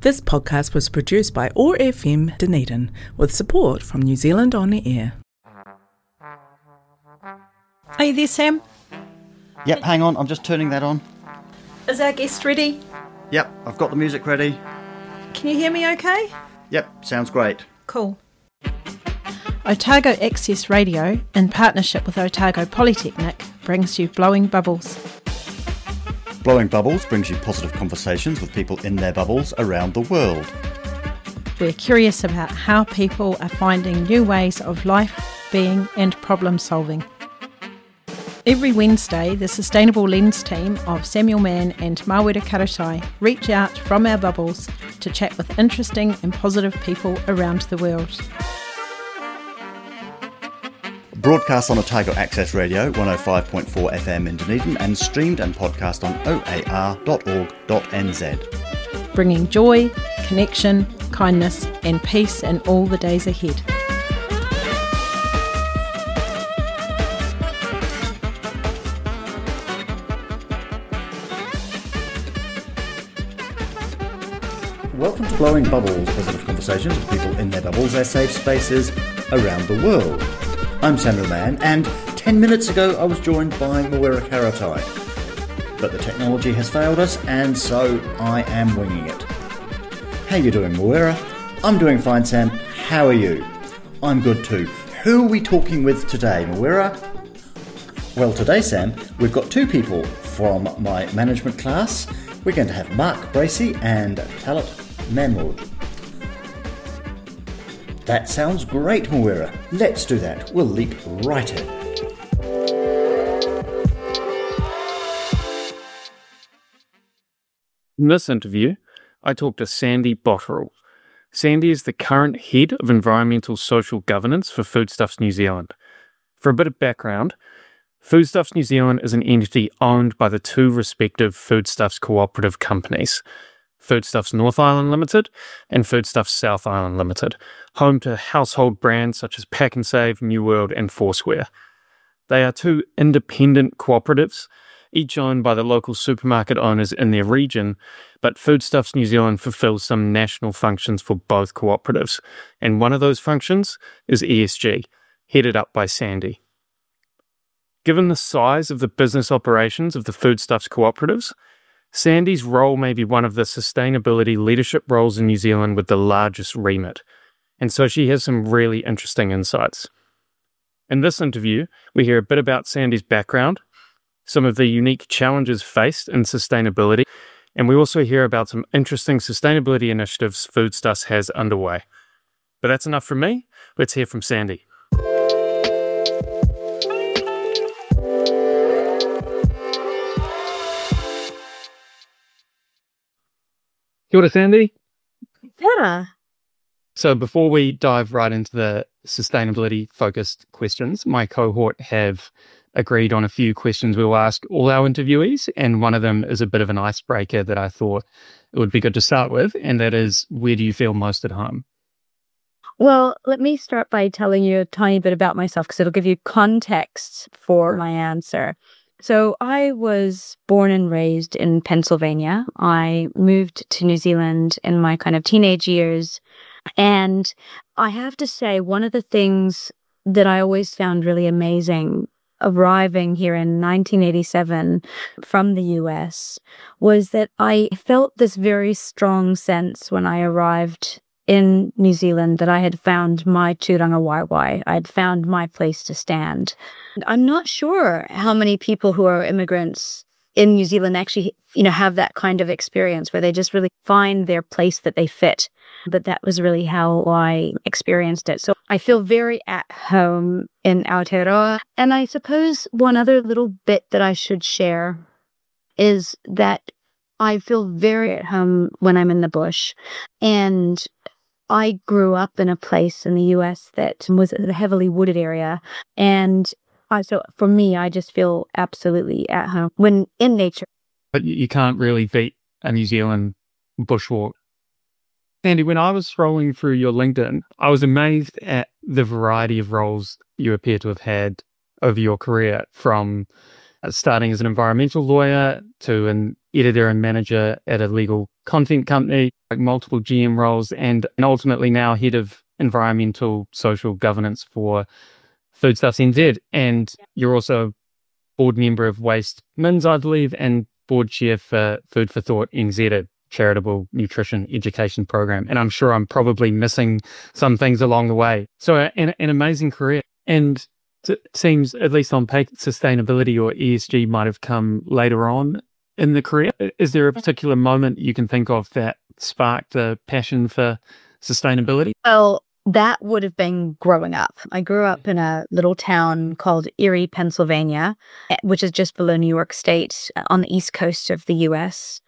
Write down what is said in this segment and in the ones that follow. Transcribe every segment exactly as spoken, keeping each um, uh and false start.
This podcast was produced by O A R F M Dunedin with support from New Zealand On the Air. Are you there, Sam? Yep, hang on, I'm just turning that on. Is our guest ready? Yep, I've got the music ready. Can you hear me okay? Yep, sounds great. Cool. Otago Access Radio, in partnership with Otago Polytechnic, brings you Blowing Bubbles. Blowing Bubbles brings you positive conversations with people in their bubbles around the world. We're curious about how people are finding new ways of life, being and problem solving. Every Wednesday, the Sustainable Lens team of Samuel Mann and Mawera Karatai reach out from our bubbles to chat with interesting and positive people around the world. Broadcast on Otago Access Radio one oh five point four F M in Dunedin and streamed and podcast on o a r dot org dot n z. Bringing joy, connection, kindness and peace in all the days ahead. Welcome to Blowing Bubbles, positive conversations with people in their bubbles, their safe spaces around the world. I'm Samuel Mann, and ten minutes ago I was joined by Mawera Karatai. But the technology has failed us, and so I am winging it. How you doing, Mawera? I'm doing fine, Sam. How are you? I'm good too. Who are we talking with today, Mawera? Well, today, Sam, we've got two people from my management class. We're going to have Mark Bracey and Talat Mahmood. That sounds great, Mawera. Let's do that. We'll leap right in. In this interview, I talked to Sandy Botterill. Sandy is the current Head of Environmental Social Governance for Foodstuffs New Zealand. For a bit of background, Foodstuffs New Zealand is an entity owned by the two respective Foodstuffs cooperative companies, Foodstuffs North Island Limited and Foodstuffs South Island Limited, home to household brands such as Pack and Save, New World and Foursquare. They are two independent cooperatives, each owned by the local supermarket owners in their region, but Foodstuffs New Zealand fulfills some national functions for both cooperatives, and one of those functions is E S G, headed up by Sandy. Given the size of the business operations of the Foodstuffs cooperatives, Sandy's role may be one of the sustainability leadership roles in New Zealand with the largest remit, and so she has some really interesting insights. In this interview, we hear a bit about Sandy's background, some of the unique challenges faced in sustainability, and we also hear about some interesting sustainability initiatives Foodstuffs has underway. But that's enough from me. Let's hear from Sandy. Kia ora, Sandy. Better. So before we dive right into the sustainability-focused questions, my cohort have agreed on a few questions we'll ask all our interviewees, and one of them is a bit of an icebreaker that I thought it would be good to start with, and that is, where do you feel most at home? Well, let me start by telling you a tiny bit about myself, because it'll give you context for my answer. So I was born and raised in Pennsylvania. I moved to New Zealand in my kind of teenage years. And I have to say, one of the things that I always found really amazing arriving here in nineteen eighty-seven from the U S was that I felt this very strong sense when I arrived in New Zealand that I had found my tūranga waiwai. I had found my place to stand. I'm not sure how many people who are immigrants in New Zealand actually, you know, have that kind of experience where they just really find their place that they fit. But that was really how I experienced it. So I feel very at home in Aotearoa. And I suppose one other little bit that I should share is that I feel very at home when I'm in the bush. And I grew up in a place in the U S that was a heavily wooded area. And I, so for me, I just feel absolutely at home when in nature. But you can't really beat a New Zealand bushwalk. Sandy, when I was scrolling through your LinkedIn, I was amazed at the variety of roles you appear to have had over your career, from starting as an environmental lawyer to an editor and manager at a legal content company, like multiple G M roles, and, and ultimately now head of environmental social governance for Foodstuffs N Z. And you're also board member of Waste Mins, I believe, and board chair for Food for Thought N Z, a charitable nutrition education program. And I'm sure I'm probably missing some things along the way. So uh, an, an amazing career. And it seems, at least on paper, sustainability or E S G might have come later on in the career. Is there a particular moment you can think of that sparked the passion for sustainability? Well, that would have been growing up. I grew up in a little town called Erie, Pennsylvania, which is just below New York State on the east coast of the U S.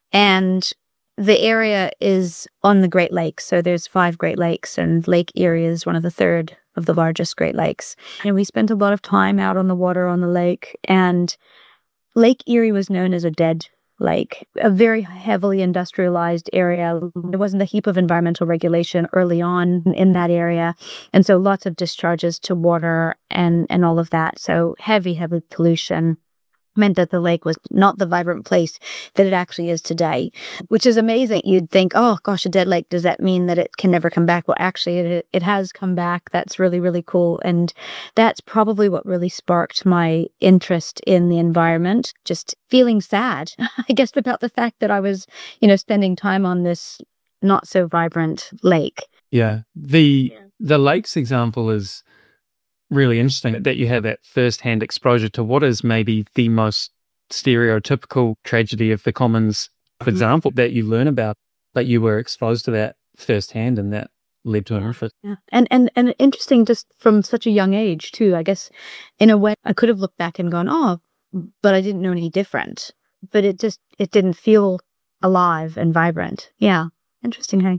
And the area is on the Great Lakes. So there's five Great Lakes, and Lake Erie is one of the third of the largest Great Lakes. And we spent a lot of time out on the water on the lake. And Lake Erie was known as a dead lake, a very heavily industrialized area. There wasn't a heap of environmental regulation early on in that area. And so lots of discharges to water and, and all of that. So heavy, heavy pollution meant that the lake was not the vibrant place that it actually is today, which is amazing. You'd think, oh gosh, a dead lake, does that mean that it can never come back? Well, actually, it, it has come back. That's really, really cool. And that's probably what really sparked my interest in the environment, just feeling sad, I guess, about the fact that I was, you know, spending time on this not so vibrant lake. Yeah. The, yeah. the lakes example is really interesting, that you have that first-hand exposure to what is maybe the most stereotypical tragedy of the commons, for example, that you learn about, but you were exposed to that firsthand, and that led to an interest. Yeah. And, and, and interesting just from such a young age, too. I guess, in a way, I could have looked back and gone, oh, but I didn't know any different. But it just, it didn't feel alive and vibrant. Yeah. Interesting, hey?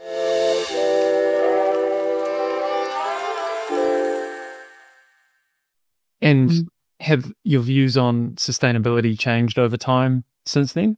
And mm. have your views on sustainability changed over time since then?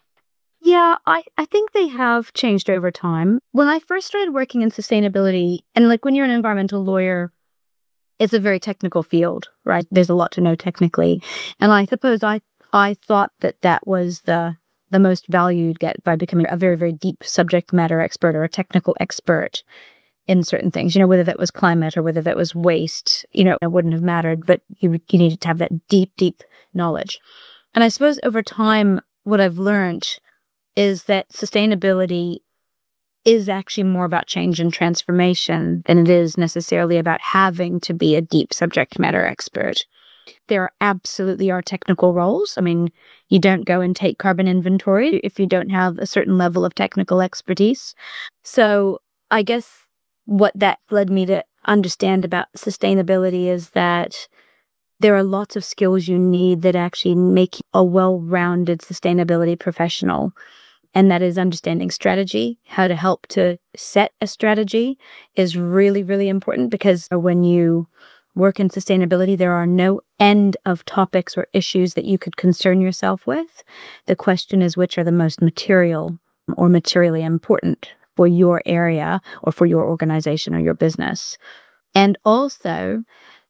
Yeah, I, I think they have changed over time. When I first started working in sustainability, and like when you're an environmental lawyer, it's a very technical field, right? There's a lot to know technically. And I suppose I, I thought that that was the the most value you'd get by becoming a very, very deep subject matter expert or a technical expert in certain things, you know, whether that was climate or whether that was waste, you know, it wouldn't have mattered, but you, you needed to have that deep, deep knowledge. And I suppose over time, what I've learned is that sustainability is actually more about change and transformation than it is necessarily about having to be a deep subject matter expert. There absolutely are technical roles. I mean, you don't go and take carbon inventory if you don't have a certain level of technical expertise. So I guess what that led me to understand about sustainability is that there are lots of skills you need that actually make a well-rounded sustainability professional. And that is understanding strategy, how to help to set a strategy is really, really important, because when you work in sustainability, there are no end of topics or issues that you could concern yourself with. The question is, which are the most material or materially important for your area or for your organization or your business. And also,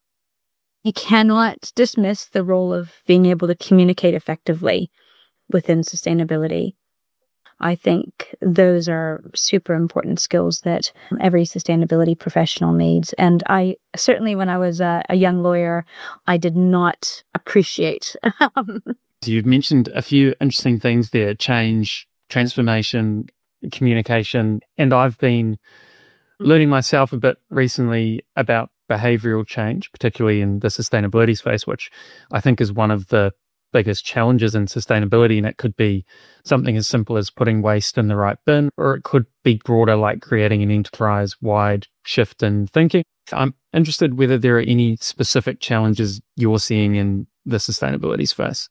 you cannot dismiss the role of being able to communicate effectively within sustainability. I think those are super important skills that every sustainability professional needs. And I certainly, when I was a, a young lawyer, I did not appreciate. You've mentioned a few interesting things there: change, transformation, communication. And I've been learning myself a bit recently about behavioral change, particularly in the sustainability space, which I think is one of the biggest challenges in sustainability. And it could be something as simple as putting waste in the right bin, or it could be broader, like creating an enterprise-wide shift in thinking. I'm interested whether there are any specific challenges you're seeing in the sustainability space.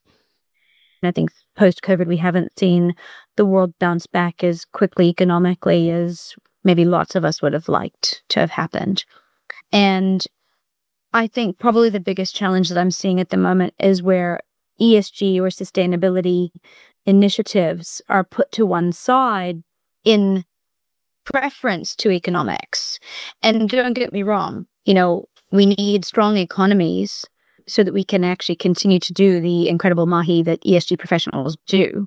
I think post-COVID, we haven't seen the world bounce back as quickly economically as maybe lots of us would have liked to have happened. And I think probably the biggest challenge that I'm seeing at the moment is where E S G or sustainability initiatives are put to one side in preference to economics. And don't get me wrong, you know, we need strong economies so that we can actually continue to do the incredible mahi that E S G professionals do.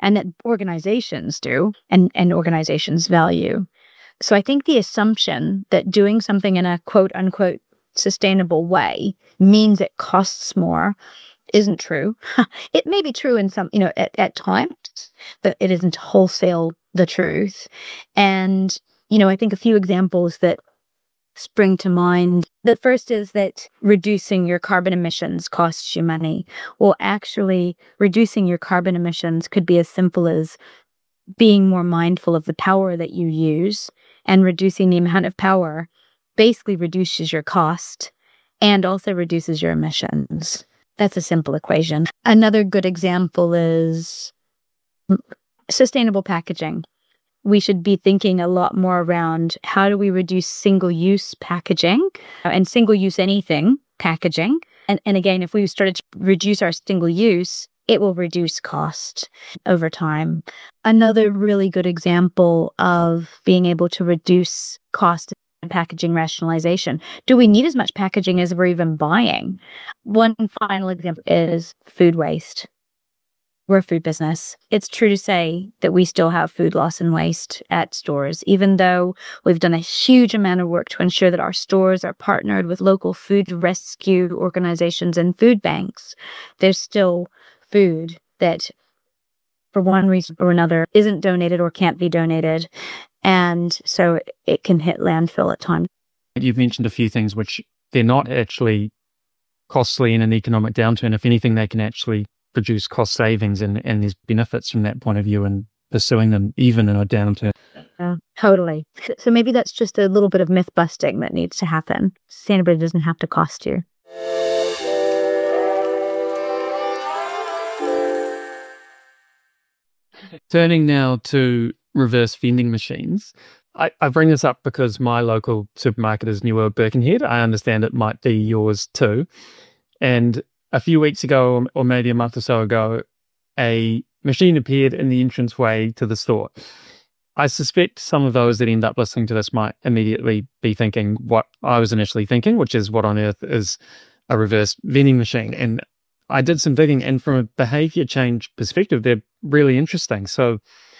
and that organizations do and, and organizations value. So I think the assumption that doing something in a quote unquote sustainable way means it costs more isn't true. It may be true in some, you know, at, at times, but it isn't wholesale the truth. And, you know, I think a few examples that spring to mind. The first is that reducing your carbon emissions costs you money. Well, actually, reducing your carbon emissions could be as simple as being more mindful of the power that you use, and reducing the amount of power basically reduces your cost and also reduces your emissions. That's a simple equation. Another good example is sustainable packaging. We should be thinking a lot more around how do we reduce single-use packaging and single-use anything packaging. And, and again, if we started to reduce our single-use, it will reduce cost over time. Another really good example of being able to reduce cost and packaging rationalization. Do we need as much packaging as we're even buying? One final example is food waste. We're a food business. It's true to say that we still have food loss and waste at stores, even though we've done a huge amount of work to ensure that our stores are partnered with local food rescue organizations and food banks. There's still food that, for one reason or another, isn't donated or can't be donated. And so it can hit landfill at times. You've mentioned a few things which they're not actually costly in an economic downturn. If anything, they can actually produce cost savings, and, and there's benefits from that point of view in pursuing them, even in a downturn. Yeah, totally. So maybe that's just a little bit of myth busting that needs to happen. Sustainability doesn't have to cost you. Turning now to reverse vending machines. I, I bring this up because my local supermarket is New World Birkenhead. I understand it might be yours too. And a few weeks ago, or maybe a month or so ago, a machine appeared in the entranceway to the store. I suspect some of those that end up listening to this might immediately be thinking what I was initially thinking, which is what on earth is a reverse vending machine. And I did some digging, and from a behavior change perspective, they're really interesting. So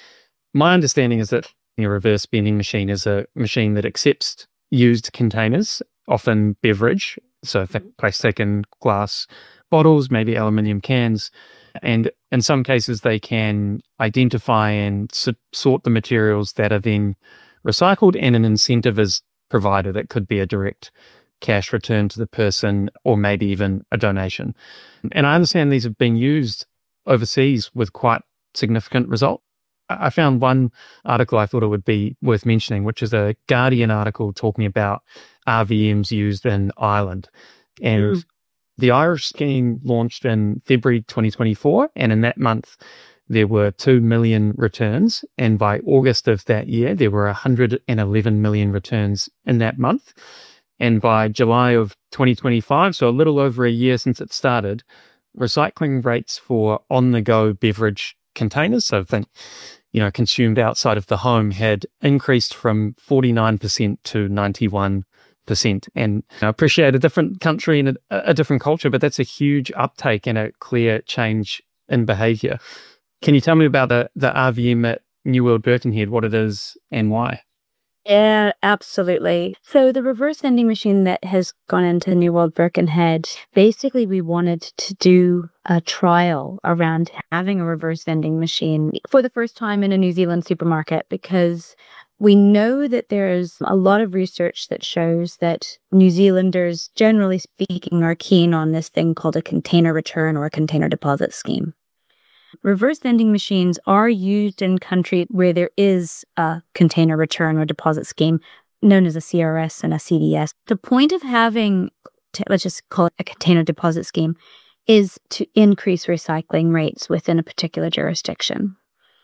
my understanding is that a reverse vending machine is a machine that accepts used containers, often beverage, so think plastic and glass bottles, maybe aluminium cans. And in some cases, they can identify and so- sort the materials that are then recycled, and an incentive is provided. It could be a direct cash return to the person, or maybe even a donation. And I understand these have been used overseas with quite significant result. I found one article I thought it would be worth mentioning, which is a Guardian article talking about R V Ms used in Ireland. And mm. the Irish scheme launched in February twenty twenty-four, and in that month there were two million returns. And by August of that year, there were one hundred eleven million returns in that month. And by July of twenty twenty-five, so a little over a year since it started, recycling rates for on-the-go beverage containers, so think, you know, consumed outside of the home, had increased from forty-nine percent to ninety-one percent. And I appreciate a different country and a, a different culture, but that's a huge uptake and a clear change in behavior. Can you tell me about the, the R V M at New World Birkenhead, what it is and why? Yeah, absolutely. So the reverse vending machine that has gone into New World Birkenhead, basically we wanted to do a trial around having a reverse vending machine for the first time in a New Zealand supermarket, because we know that there's a lot of research that shows that New Zealanders, generally speaking, are keen on this thing called a container return or a container deposit scheme. Reverse vending machines are used in countries where there is a container return or deposit scheme known as a C R S and a C D S. The point of having, let's just call it a container deposit scheme, is to increase recycling rates within a particular jurisdiction.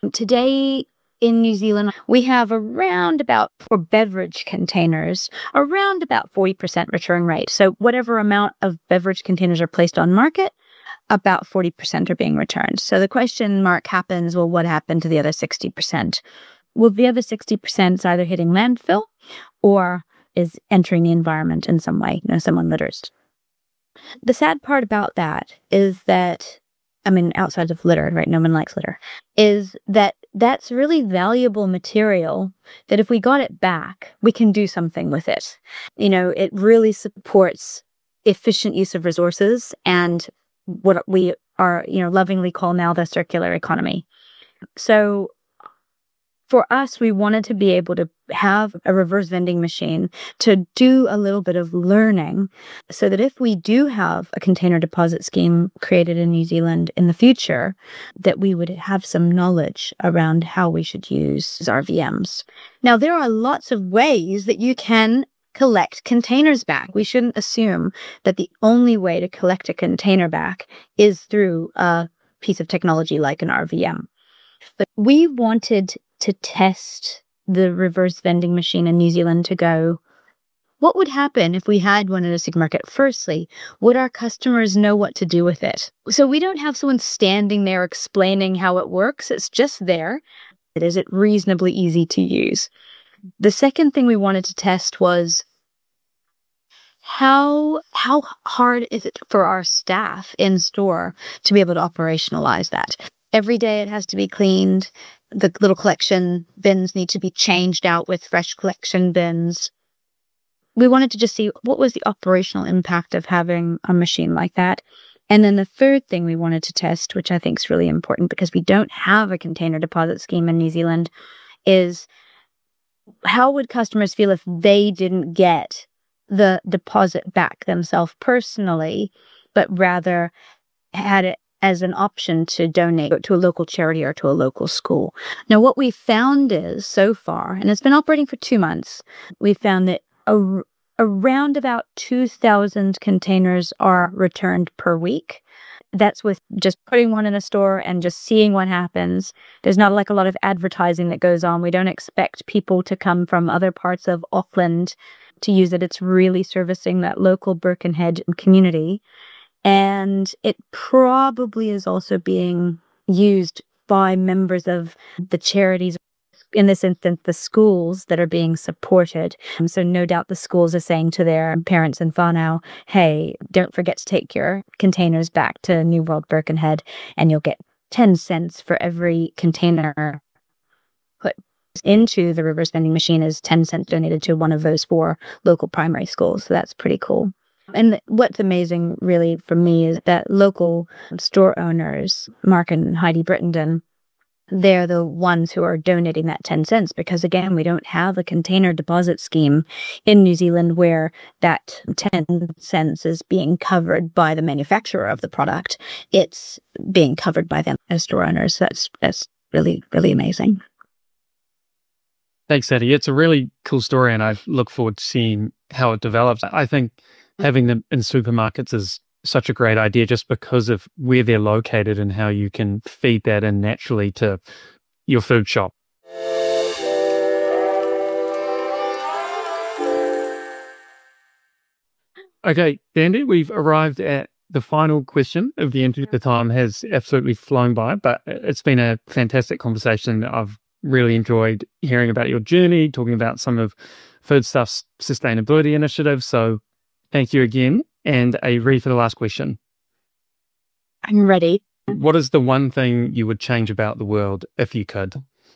Today in New Zealand, we have around about, for beverage containers, around about forty percent return rate. So whatever amount of beverage containers are placed on market, about forty percent are being returned. So the question mark happens, well, what happened to the other sixty percent? Well, the other sixty percent is either hitting landfill or is entering the environment in some way. You know, someone litters. The sad part about that is that I mean, outside of litter, right? No one likes litter. Is that that's really valuable material that if we got it back, we can do something with it. You know, it really supports efficient use of resources and what we are, you know, lovingly call now the circular economy. So for us, we wanted to be able to have a reverse vending machine to do a little bit of learning so that if we do have a container deposit scheme created in New Zealand in the future, that we would have some knowledge around how we should use R V Ms. Now, there are lots of ways that you can collect containers back. We shouldn't assume that the only way to collect a container back is through a piece of technology like an R V M. But we wanted to test the reverse vending machine in New Zealand to go, what would happen if we had one in a supermarket? Firstly, would our customers know what to do with it? So we don't have someone standing there explaining how it works. It's just there. Is it reasonably easy to use? The second thing we wanted to test was how how hard is it for our staff in store to be able to operationalize that? Every day it has to be cleaned. The little collection bins need to be changed out with fresh collection bins. We wanted to just see what was the operational impact of having a machine like that. And then the third thing we wanted to test, which I think is really important because we don't have a container deposit scheme in New Zealand, is how would customers feel if they didn't get the deposit back themselves personally, but rather had it as an option to donate to a local charity or to a local school. Now, what we found is so far, and it's been operating for two months, we found that a, around about two thousand containers are returned per week. That's with just putting one in a store and just seeing what happens. There's not like a lot of advertising that goes on. We don't expect people to come from other parts of Auckland to use it. It's really servicing that local Birkenhead community. And it probably is also being used by members of the charities, in this instance, the schools that are being supported. And so no doubt the schools are saying to their parents in whānau, hey, don't forget to take your containers back to New World Birkenhead and you'll get ten cents for every container put into the reverse vending machine is ten cents donated to one of those four local primary schools. So that's pretty cool. And what's amazing really for me is that local store owners, Mark and Heidi Brittenden, they're the ones who are donating that ten cents because, again, we don't have a container deposit scheme in New Zealand where that ten cents is being covered by the manufacturer of the product. It's being covered by them as store owners. That's, that's really, really amazing. Thanks, Eddie. It's a really cool story and I look forward to seeing how it develops. I think having them in supermarkets is such a great idea just because of where they're located and how you can feed that in naturally to your food shop. Okay, Andy, we've arrived at the final question of the interview. The time has absolutely flown by, but it's been a fantastic conversation. I've really enjoyed hearing about your journey, talking about some of Foodstuff's sustainability initiatives. So thank you again. And are you ready for the last question? I'm ready. What is the one thing you would change about the world if you could?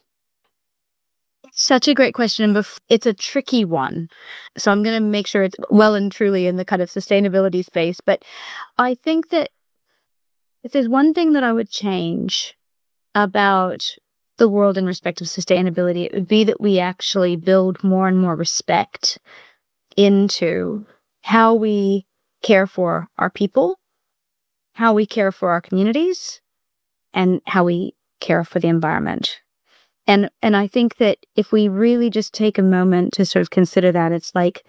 Such a great question. It's a tricky one. So I'm going to make sure it's well and truly in the kind of sustainability space. But I think that if there's one thing that I would change about the world in respect of sustainability, it would be that we actually build more and more respect into how we care for our people, how we care for our communities, and how we care for the environment. And and I think that if we really just take a moment to sort of consider that, it's like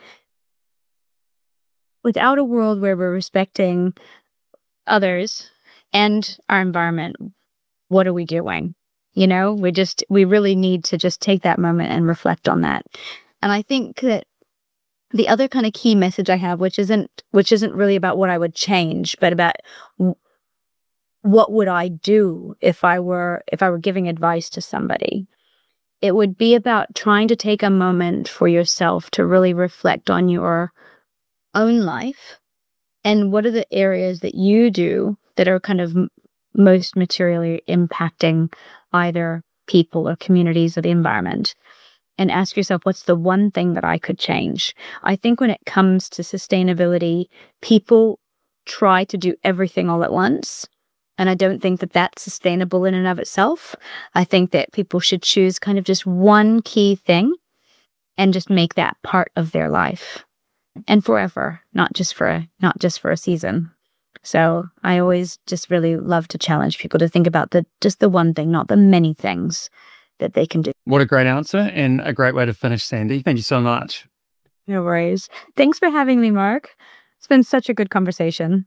without a world where we're respecting others and our environment, what are we doing? You know, we just, we really need to just take that moment and reflect on that. And I think that the other kind of key message I have, which isn't which isn't really about what I would change, but about w- what would I do if I were if I were giving advice to somebody. It would be about trying to take a moment for yourself to really reflect on your own life and what are the areas that you do that are kind of most materially impacting either people or communities or the environment. And ask yourself, what's the one thing that I could change? I think when it comes to sustainability, people try to do everything all at once. And I don't think that that's sustainable in and of itself. I think that people should choose kind of just one key thing and just make that part of their life and forever, not just for a, not just for a season. So I always just really love to challenge people to think about the just the one thing, not the many things that they can do. What a great answer and a great way to finish, Sandy. Thank you so much. No worries. Thanks for having me, Mark. It's been such a good conversation.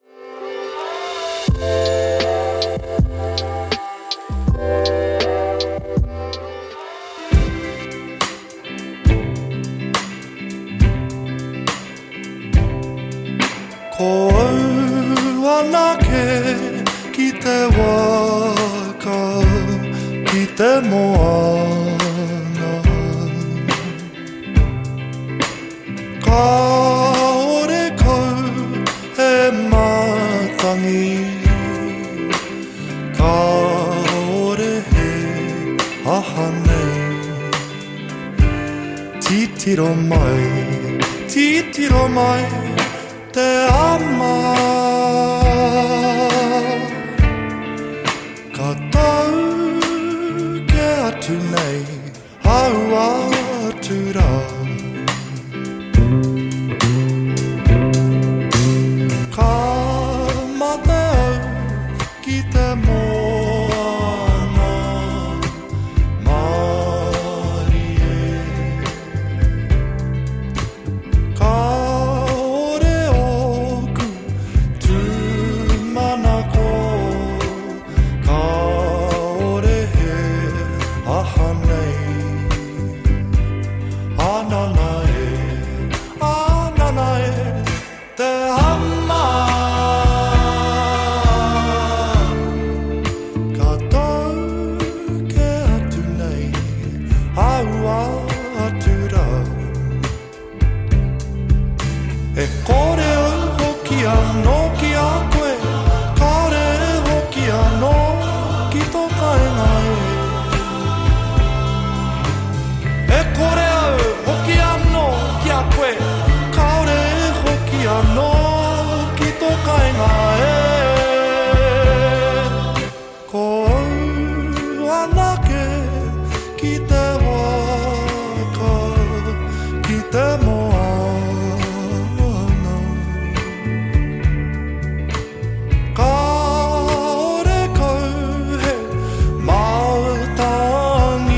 거울과 나게 기대와 가 기대 모아나 가을의 거울에 마땅히 가을의 해 아하네 티티로 마이 티티로 마이 때 아마 가다우게 아투네 아우아 아투라 가마대 기대 모아나 마리에 가을에 오구 둘만하고 가을에 해 아하네 아나나에 아나나에 대한마 가다우게 아투네 아우아 아투라 E kore hokia no kia koe Kare hokia no ki toka e ngai E kore hokia no kia koe Kare hokia no ki toka e ngai Ko anake ki te waka Ki te moa 가을의 거울에 마땅히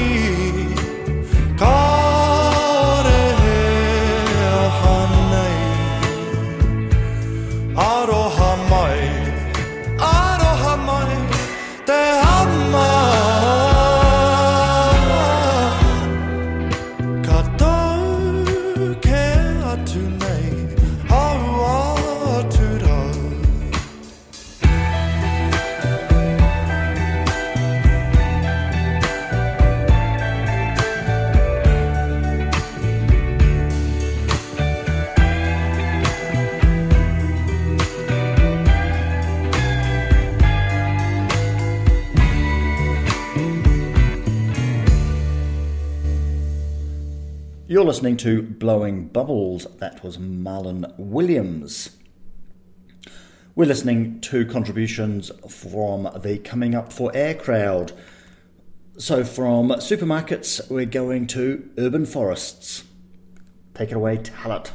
가을의 하네 아로하마이 아로하마이 대한마 가다우게 아투네 아우아 아투라 You're listening to Blowing Bubbles. That was Marlon Williams. We're listening to contributions from the Coming Up for Air crowd. So from supermarkets, we're going to urban forests. Take it away, Talat.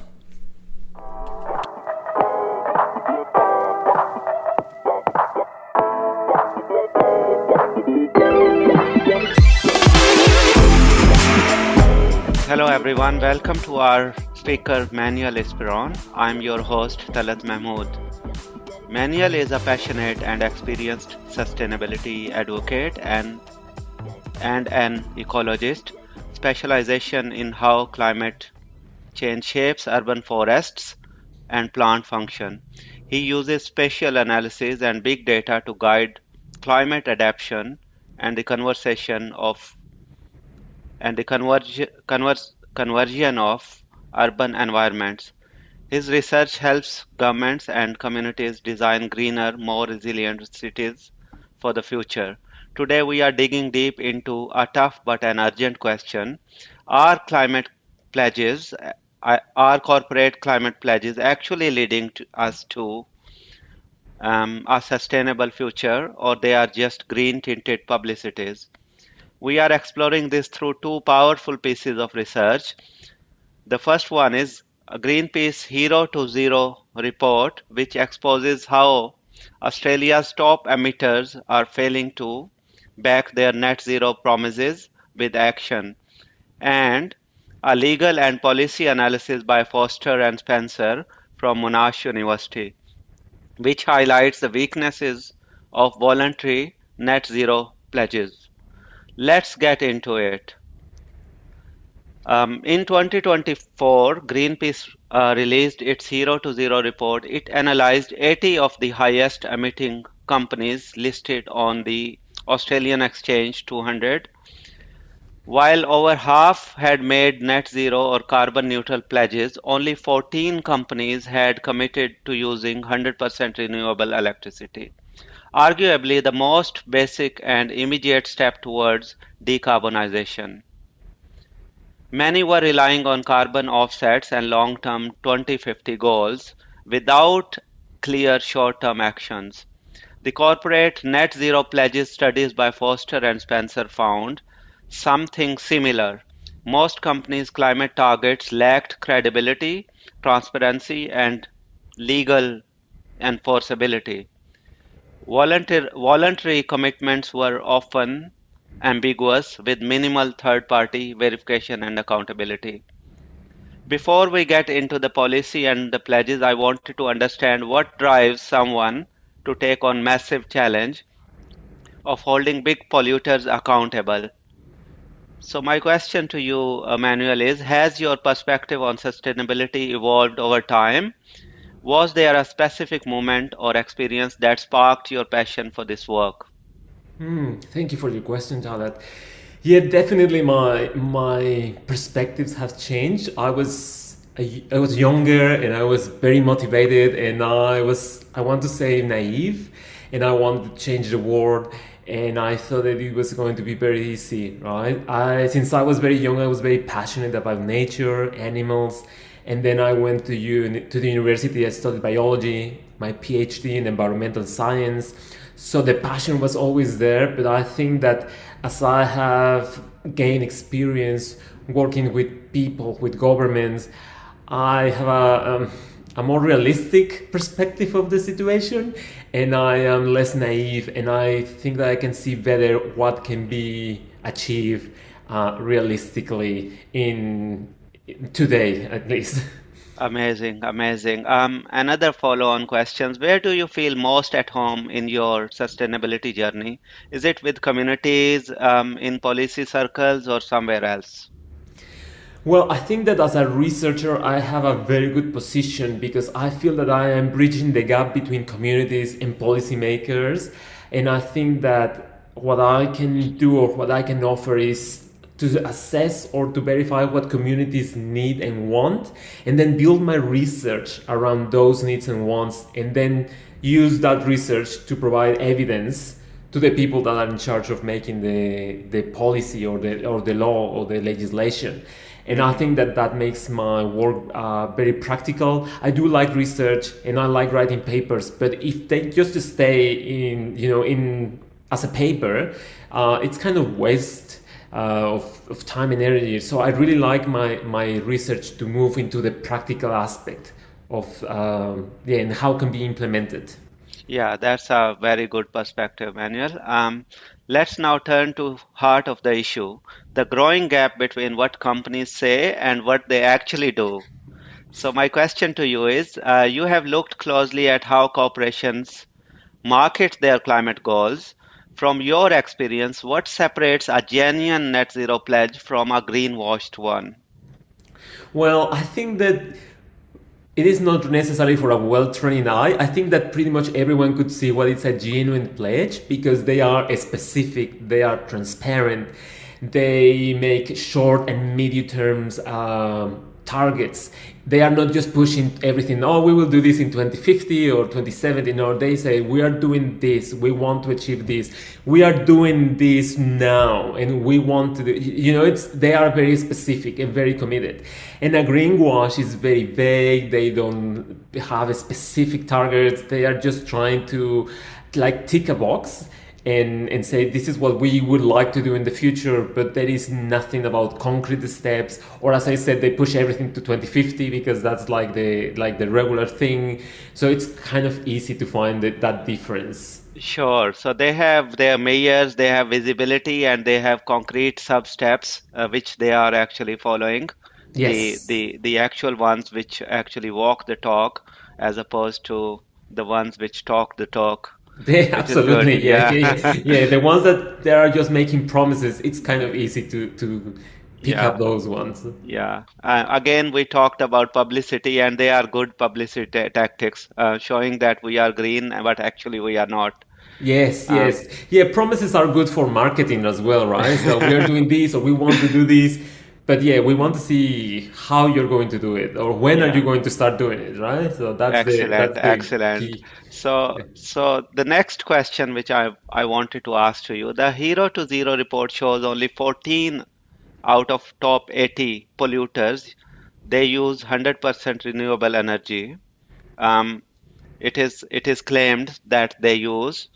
Hello everyone, welcome to our speaker Manuel Esperon. I'm your host Talat Mahmood. Manuel is a passionate and experienced sustainability advocate and, and an ecologist, specialization in how climate change shapes urban forests and plant function. He uses spatial analysis and big data to guide climate adaptation and the conversation of and the converge, converse, conversion of urban environments. His research helps governments and communities design greener, more resilient cities for the future. Today we are digging deep into a tough but an urgent question. Are climate pledges, are corporate climate pledges actually leading to us to um, a sustainable future, or they are just green tinted publicities? We are exploring this through two powerful pieces of research. The first one is a Greenpeace Zero to Zero report, which exposes how Australia's top emitters are failing to back their net zero promises with action, and a legal and policy analysis by Foster and Spencer from Monash University, which highlights the weaknesses of voluntary net zero pledges. Let's get into it. Um, in twenty twenty-four, Greenpeace uh, released its Zero to Zero report. It analyzed eighty of the highest emitting companies listed on the Australian Exchange two hundred. While over half had made net zero or carbon neutral pledges, only fourteen companies had committed to using one hundred percent renewable electricity. Arguably the most basic and immediate step towards decarbonization. Many were relying on carbon offsets and long-term twenty fifty goals without clear short-term actions. The corporate net zero pledges studies by Foster and Spencer found something similar. Most companies' climate targets lacked credibility, transparency, and legal enforceability. Voluntary, voluntary commitments were often ambiguous with minimal third-party verification and accountability. Before we get into the policy and the pledges, I wanted to understand what drives someone to take on massive challenge of holding big polluters accountable. So my question to you, Manuel, is, has your perspective on sustainability evolved over time? Was there a specific moment or experience that sparked your passion for this work? Mm, thank you for your question, Talat. Yeah, definitely my my perspectives have changed. I was I, I was younger and I was very motivated, and I was I want to say naive, and I wanted to change the world, and I thought that it was going to be very easy, right? I since I was very young, I was very passionate about nature, animals, and then I went to uni, to the university. I studied biology, my PhD in environmental science. So the passion was always there, but I think that as I have gained experience working with people, with governments, I have a, um, a more realistic perspective of the situation, and I am less naive, and I think that I can see better what can be achieved uh, realistically in today, at least. Amazing, amazing. Um, another follow-on questions. Where do you feel most at home in your sustainability journey? Is it with communities, um, in policy circles, or somewhere else? Well, I think that as a researcher, I have a very good position because I feel that I am bridging the gap between communities and policymakers. And I think that what I can do or what I can offer is to assess or to verify what communities need and want, and then build my research around those needs and wants, and then use that research to provide evidence to the people that are in charge of making the, the policy or the, or the law or the legislation. And I think that that makes my work uh, very practical. I do like research and I like writing papers, but if they just stay in, you know, in as a paper, uh, it's kind of waste Uh, of, of time and energy. So I really like my, my research to move into the practical aspect of um, yeah, and how it can be implemented. Yeah, that's a very good perspective, Manuel. Um, let's now turn to heart of the issue, the growing gap between what companies say and what they actually do. So my question to you is, uh, you have looked closely at how corporations market their climate goals. From your experience, what separates a genuine net zero pledge from a greenwashed one? Well, I think that it is not necessary for a well-trained eye. I think that pretty much everyone could see what is a genuine pledge because they are specific, they are transparent, they make short and medium terms um, targets. They are not just pushing everything, oh, we will do this in twenty fifty or twenty seventy. No, they say, we are doing this, we want to achieve this, we are doing this now, and we want to do, you know, it's, they are very specific and very committed. And a greenwash is very vague, they don't have a specific targets, they are just trying to like tick a box and and say this is what we would like to do in the future, but there is nothing about concrete steps. Or as I said, they push everything to twenty fifty because that's like the like the regular thing. So it's kind of easy to find that, that difference. Sure. So they have their measures, they have visibility, and they have concrete sub steps uh, which they are actually following. Yes. The, the the actual ones which actually walk the talk, as opposed to the ones which talk the talk. Yeah, absolutely. Yeah. Yeah. Yeah, yeah, yeah. The ones that they are just making promises, it's kind of easy to, to pick Yeah. up those ones. Yeah. Uh, again, we talked about publicity, and they are good publicity tactics, uh, showing that we are green, but actually we are not. Yes, Um, yes. Yeah, promises are good for marketing as well, right? So we are doing this or we want to do this. But yeah, we want to see how you're going to do it or when are Yeah. you going to start doing it, right? So that's Excellent, the, that's the excellent. key. So, so the next question which I I wanted to ask to you, the Hero to Zero report shows only fourteen out of top eighty polluters, they use one hundred percent renewable energy. Um, it is it is claimed that they use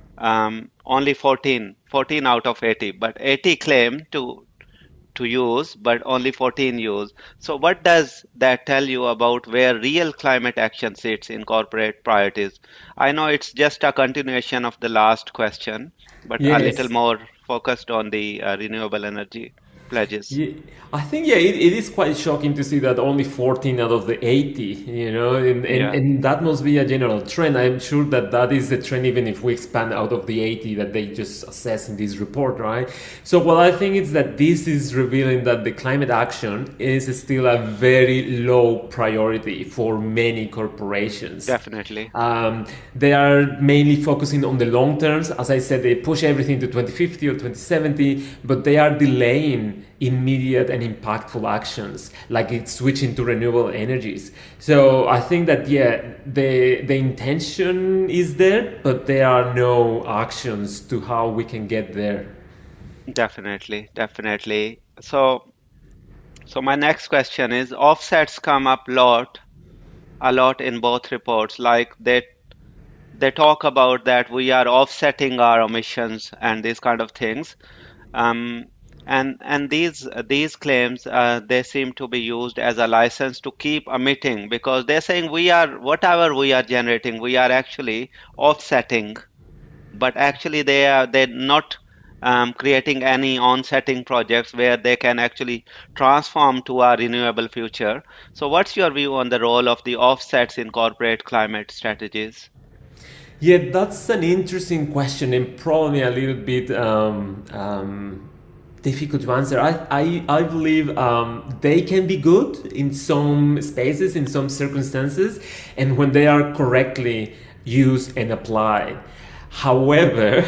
um, only fourteen, fourteen out of eighty, but eighty claim to to use, but only fourteen use. So what does that tell you about where real climate action sits in corporate priorities? I know it's just a continuation of the last question, but a Yes. little more focused on the uh, renewable energy pledges. Yeah, I think yeah, it, it is quite shocking to see that only fourteen out of the eighty, you know, and, and, Yeah. and that must be a general trend. I'm sure that that is the trend, even if we expand out of the eighty that they just assess in this report, right? So what I think is that this is revealing that the climate action is still a very low priority for many corporations. Definitely. Um, they are mainly focusing on the long terms. As I said, they push everything to twenty fifty or twenty seventy, but they are delaying immediate and impactful actions, like it's switching to renewable energies. So I think that, yeah, the, the intention is there, but there are no actions to how we can get there. Definitely, definitely. So, so my next question is, offsets come up lot, a lot in both reports. Like they they talk about that we are offsetting our emissions and these kind of things. Um, and and these these claims uh, they seem to be used as a license to keep emitting, because they're saying we are whatever we are generating, we are actually offsetting, but actually they are they're not um, creating any onsetting projects where they can actually transform to a renewable future. So what's your view on the role of the offsets in corporate climate strategies? Yeah, that's an interesting question and probably a little bit um, um, difficult to answer. I, I, I believe um, they can be good in some spaces, in some circumstances, and when they are correctly used and applied. However,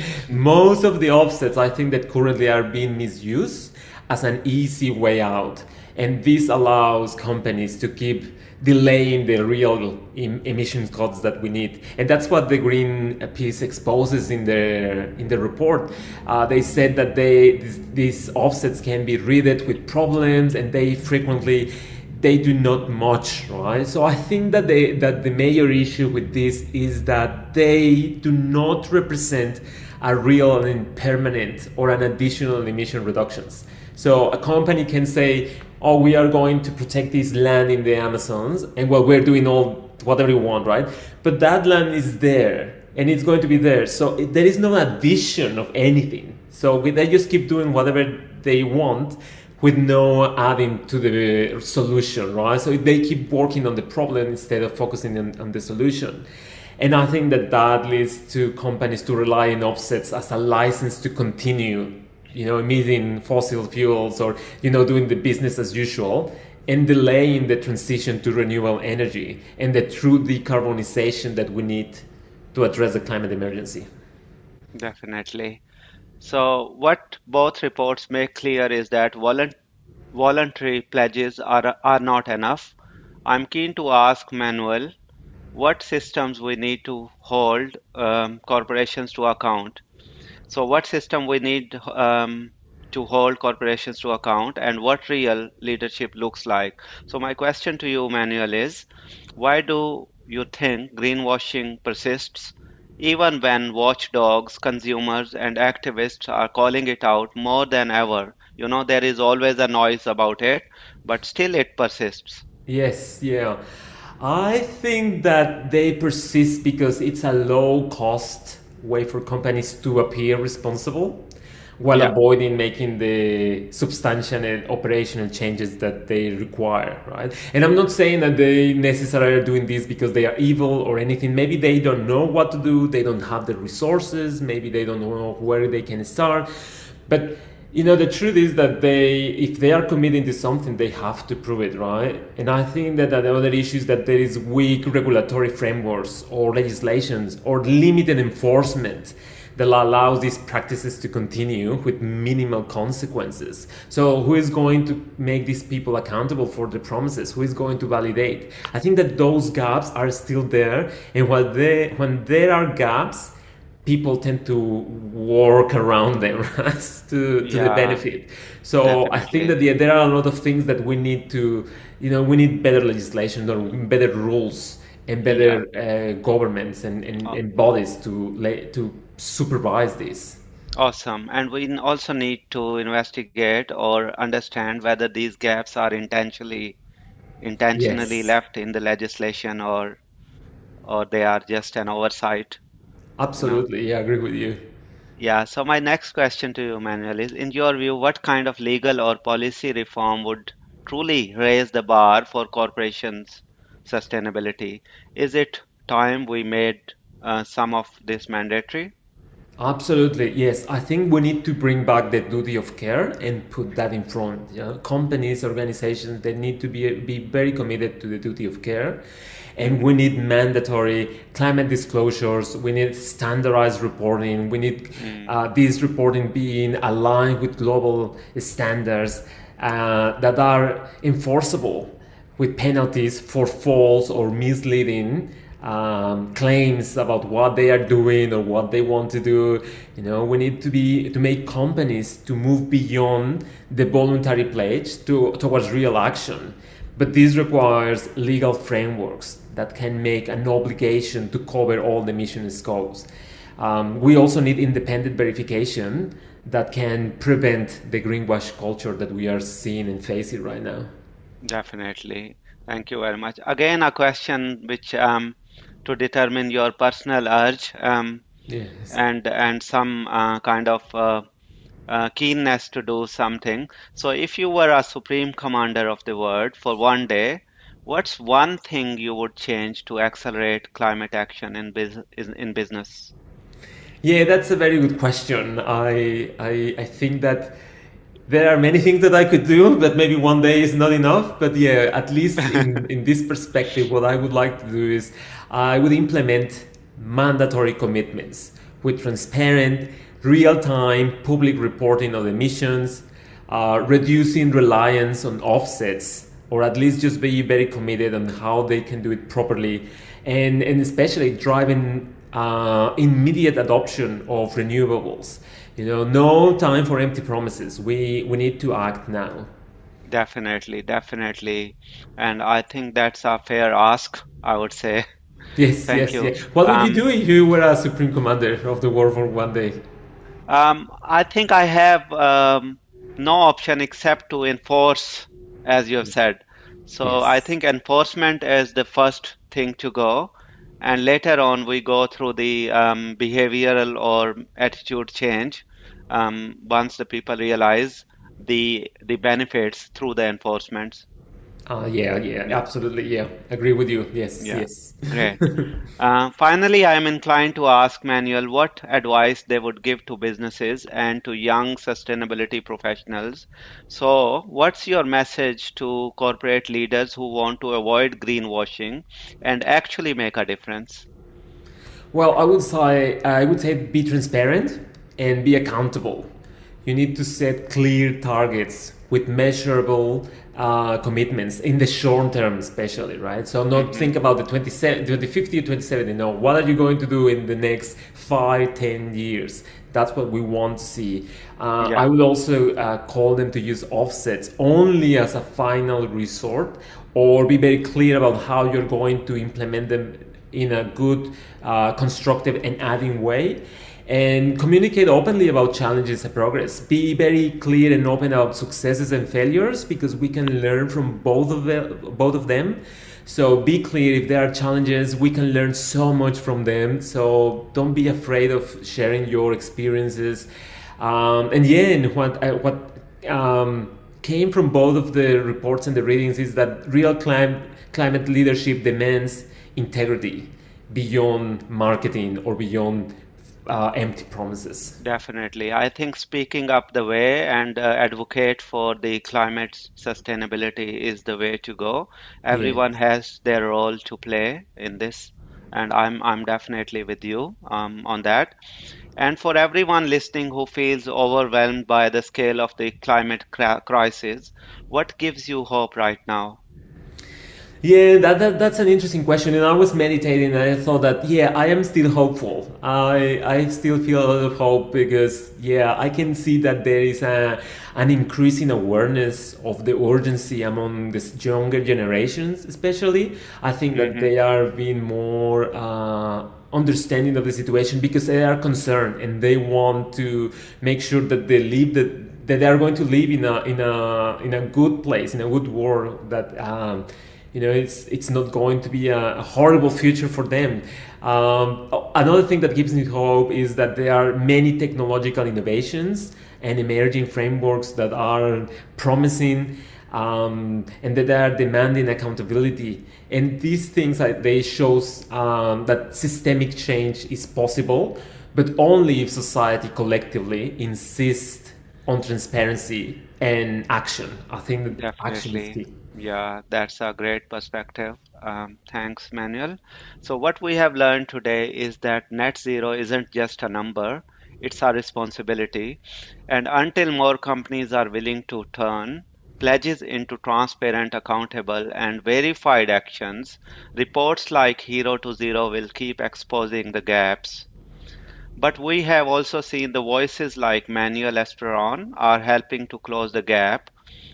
most of the offsets I think that currently are being misused as an easy way out. And this allows companies to keep delaying the real em- emission cuts that we need. And that's what the green piece exposes in the in the report. Uh, they said that they this, these offsets can be riddled with problems, and they frequently they do not much, right? So I think that they that the major issue with this is that they do not represent a real and permanent or an additional emission reductions. So a company can say, oh, we are going to protect this land in the Amazons, and well, we're doing all whatever you want, right? But that land is there, and it's going to be there. So it, there is no addition of anything. So we, they just keep doing whatever they want with no adding to the solution, right? So they keep working on the problem instead of focusing on, on the solution. And I think that that leads to companies to rely on offsets as a license to continue, you know, emitting fossil fuels or, you know, doing the business as usual and delaying the transition to renewable energy and the true decarbonization that we need to address the climate emergency. Definitely. So what both reports make clear is that volunt- voluntary pledges are, are not enough. I'm keen to ask Manuel what systems we need to hold um, corporations to account. So what system we need um, to hold corporations to account, and what real leadership looks like. So my question to you, Manuel, is why do you think greenwashing persists even when watchdogs, consumers, and activists are calling it out more than ever? You know, there is always a noise about it, but still it persists. Yes, yeah. I think that they persist because it's a low cost way for companies to appear responsible while Yeah. avoiding making the substantial and operational changes that they require, right? And I'm not saying that they necessarily are doing this because they are evil or anything. Maybe they don't know what to do, they don't have the resources, maybe they don't know where they can start. But you know, the truth is that they, if they are committing to something, they have to prove it, right? And I think that the other issue is that there is weak regulatory frameworks or legislations or limited enforcement that allows these practices to continue with minimal consequences. So who is going to make these people accountable for the promises? Who is going to validate? I think that those gaps are still there. And while they, when there are gaps, people tend to work around them right? to, to Yeah, the benefit. So I think that yeah, there are a lot of things that we need to, you know, we need better legislation or better rules and better uh, governments and, and, Oh. and bodies to lay, to supervise this. Awesome. And we also need to investigate or understand whether these gaps are intentionally intentionally Yes. left in the legislation or or they are just an oversight. Absolutely, yeah, I agree with you. Yeah, so my next question to you, Manuel, is in your view, what kind of legal or policy reform would truly raise the bar for corporations' sustainability? Is it time we made uh, some of this mandatory? Absolutely, yes. I think we need to bring back the duty of care and put that in front. You know, companies, organizations, they need to be be very committed to the duty of care, and we need mandatory climate disclosures. We need standardized reporting. We need uh, this reporting being aligned with global standards uh, that are enforceable with penalties for false or misleading um, claims about what they are doing or what they want to do. You know, we need to be to make companies to move beyond the voluntary pledge to towards real action. But this requires legal frameworks that can make an obligation to cover all the mission scopes. Um, we also need independent verification that can prevent the greenwash culture that we are seeing and facing right now. Definitely. Thank you very much. Again, a question which um, to determine your personal urge um, Yes. and and some uh, kind of uh, uh, keenness to do something. So, if you were a supreme commander of the world for one day, what's one thing you would change to accelerate climate action in bus- in in business? Yeah, that's a very good question. I, I I think that there are many things that I could do, but maybe one day is not enough. But yeah, at least in, in this perspective, what I would like to do is I would implement mandatory commitments with transparent, real-time public reporting of emissions, uh, reducing reliance on offsets, or at least just be very committed on how they can do it properly, and, and especially driving uh, immediate adoption of renewables. You know, no time for empty promises. We we need to act now. Definitely, definitely. And I think that's a fair ask, I would say. Yes, Thank yes, you. yes. What would you Um, do if you were a supreme commander of the world for one day? Um, I think I have um, no option except to enforce, as you have said. So I Yes. think enforcement is the first thing to go, and later on we go through the um, behavioral or attitude change um, once the people realize the the benefits through the enforcements. Uh, yeah, yeah, Yeah. absolutely. Yeah, agree with you. Yes, Yeah, yes. great. Uh, finally, I am inclined to ask Manuel what advice they would give to businesses and to young sustainability professionals. So, what's your message to corporate leaders who want to avoid greenwashing and actually make a difference? Well, I would say I would say be transparent and be accountable. You need to set clear targets, with measurable uh, commitments in the short term, especially, right? So not mm-hmm. think about the twenty fifty or twenty seventy. No, what are you going to do in the next five, ten years? That's what we want to see. Uh, yeah. I would also uh, call them to use offsets only as a final resort, or be very clear about how you're going to implement them in a good, uh, constructive and adding way. And communicate openly about challenges and progress. Be very clear and open about successes and failures, because we can learn from both of them. Both of them. So be clear if there are challenges. We can learn so much from them. So don't be afraid of sharing your experiences. Um, and yeah, and what uh, what um, came from both of the reports and the readings is that real clim- climate leadership demands integrity beyond marketing or beyond Uh, empty promises. Definitely. I think speaking up the way and uh, advocate for the climate sustainability is the way to go. Everyone yeah. has their role to play in this, and I'm I'm definitely with you um, on that. And for everyone listening who feels overwhelmed by the scale of the climate cra- crisis, what gives you hope right now? Yeah, that, that that's an interesting question. And I was meditating and I thought that, yeah, I am still hopeful. I I still feel a lot of hope because, yeah, I can see that there is a, an increasing awareness of the urgency among the younger generations, especially. I think that mm-hmm. they are being more uh, understanding of the situation because they are concerned and they want to make sure that they live the, that they are going to live in a in a in a good place, in a good world that. Um, You know, it's it's not going to be a, a horrible future for them. Um, another thing that gives me hope is that there are many technological innovations and emerging frameworks that are promising um, and that are demanding accountability. And these things, they shows um, that systemic change is possible, but only if society collectively insists on transparency and action. I think that Definitely. action is key. Yeah, that's a great perspective. Um, thanks, Manuel. So what we have learned today is that net zero isn't just a number, it's our responsibility. And until more companies are willing to turn pledges into transparent, accountable, and verified actions, reports like Hero to Zero will keep exposing the gaps. But we have also seen the voices like Manuel Esperon are helping to close the gap.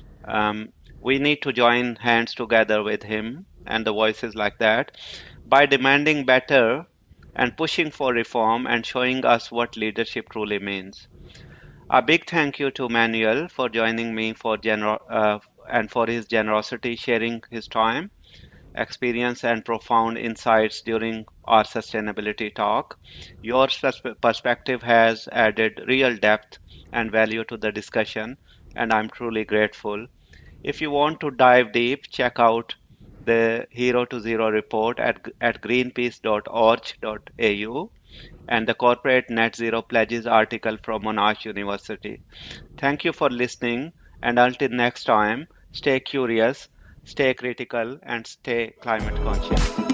Um, We need to join hands together with him and the voices like that by demanding better and pushing for reform and showing us what leadership truly means. A big thank you to Manuel for joining me for gener- uh, and for his generosity, sharing his time, experience, and profound insights during our sustainability talk. Your perspective has added real depth and value to the discussion, and I'm truly grateful. If you want to dive deep, check out the Hero to Zero report at, at greenpeace dot org dot a u and the Corporate Net Zero Pledges article from Monash University. Thank you for listening, and until next time, stay curious, stay critical, and stay climate conscious.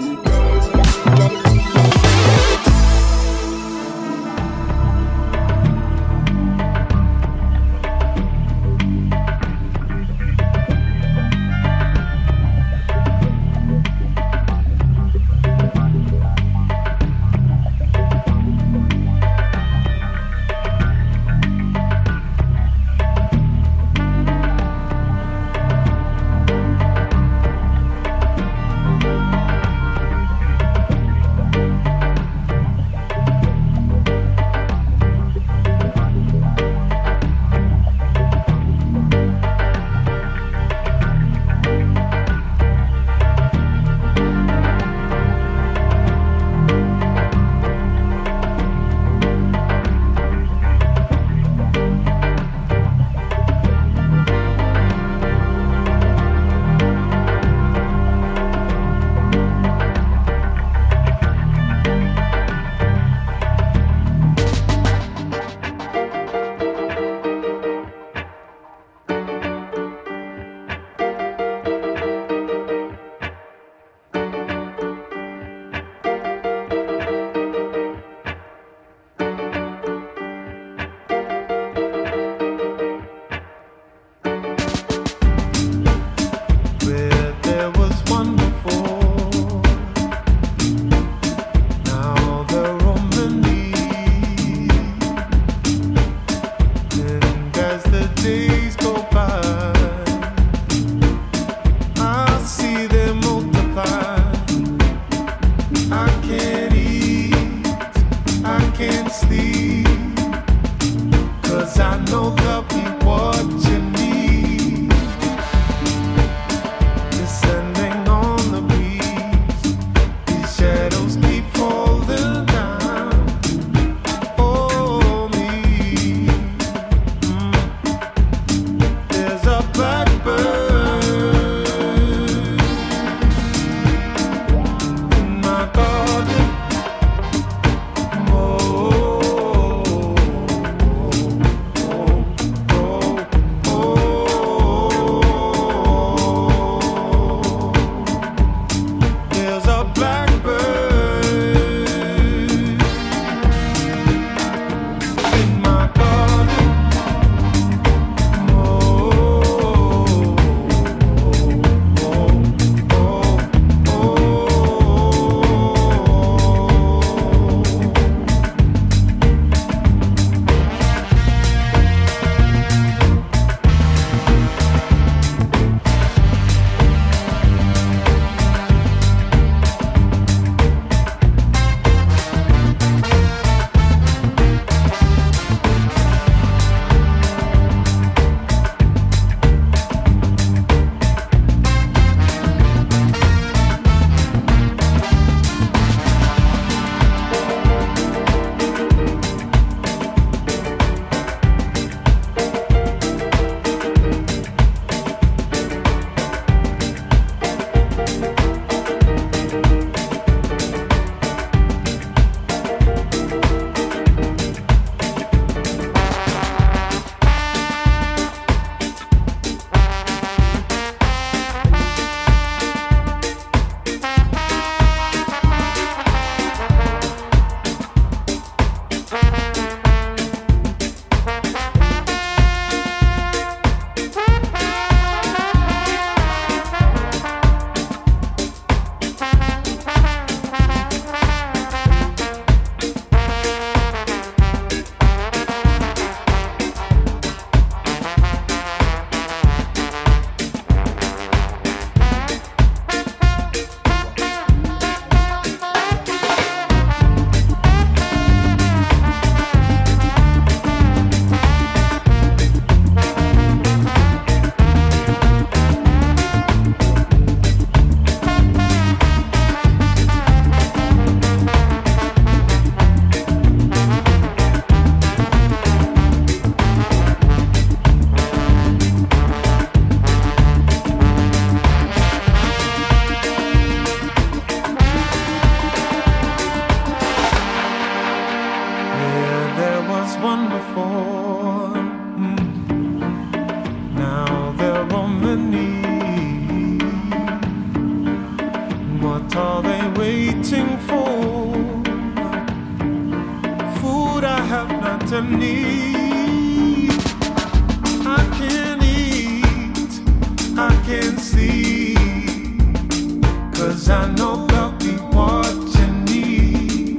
need. I can eat, I can see, 'cause I know I'll be watching me.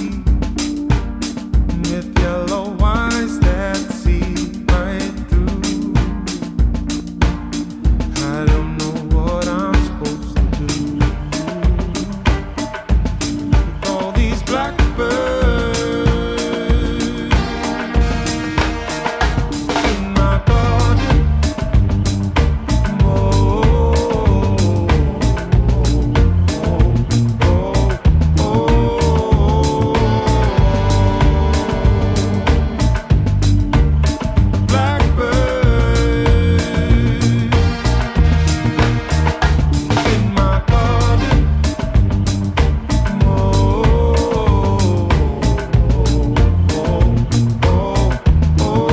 And with yellow eyes that see right through, I don't know what I'm supposed to do. With all these blackbirds in my garden, oh, oh, oh, oh. Blackbird in my garden, oh, oh, oh, oh.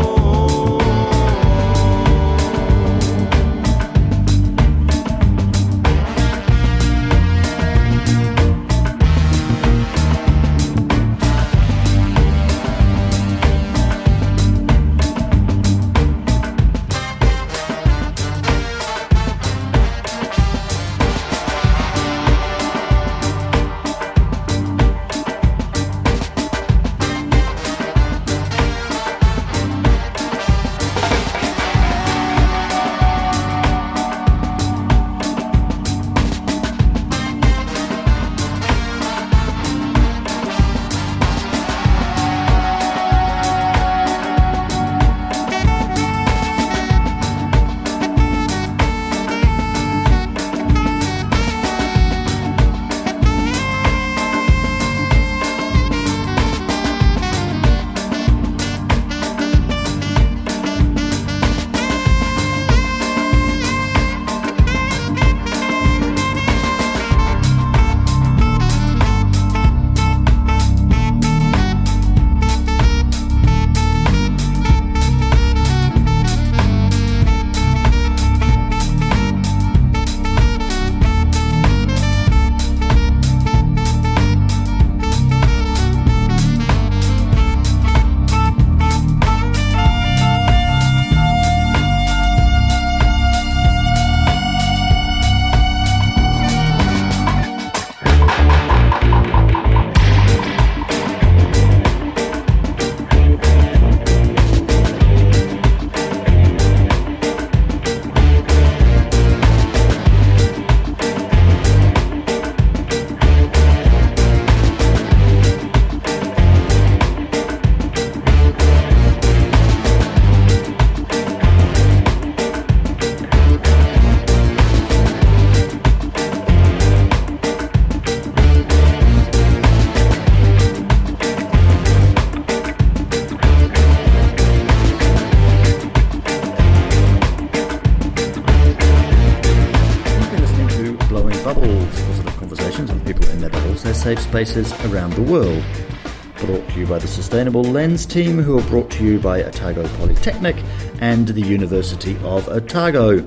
You've been listening to Blowing Bubbles, positive conversations with people in their bubbles, their safe spaces around the world. Brought to you by the Sustainable Lens team, who are brought to you by Otago Polytechnic and the University of Otago.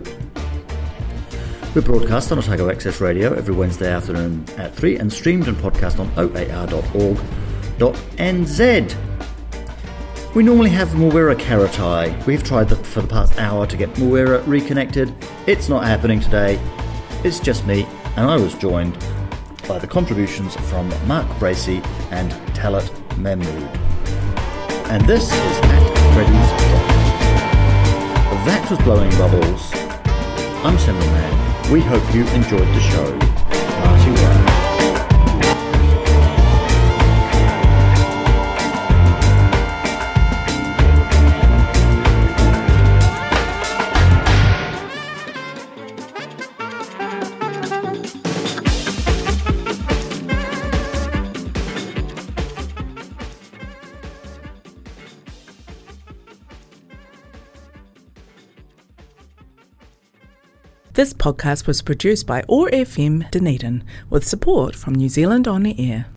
We're broadcast on Otago Access Radio every Wednesday afternoon at three and streamed and podcast on o a r dot org dot n z. We normally have Mwera Karatai. We've tried the, for the past hour to get Mwera reconnected. It's not happening today. It's just me, and I was joined by the contributions from Mark Bracey and Talat Mahmood. And this is at Freddy's Drop. That was Blowing Bubbles. I'm Samuel Mann. We hope you enjoyed the show. Party well. This podcast was produced by O A R F M Dunedin with support from New Zealand On the Air.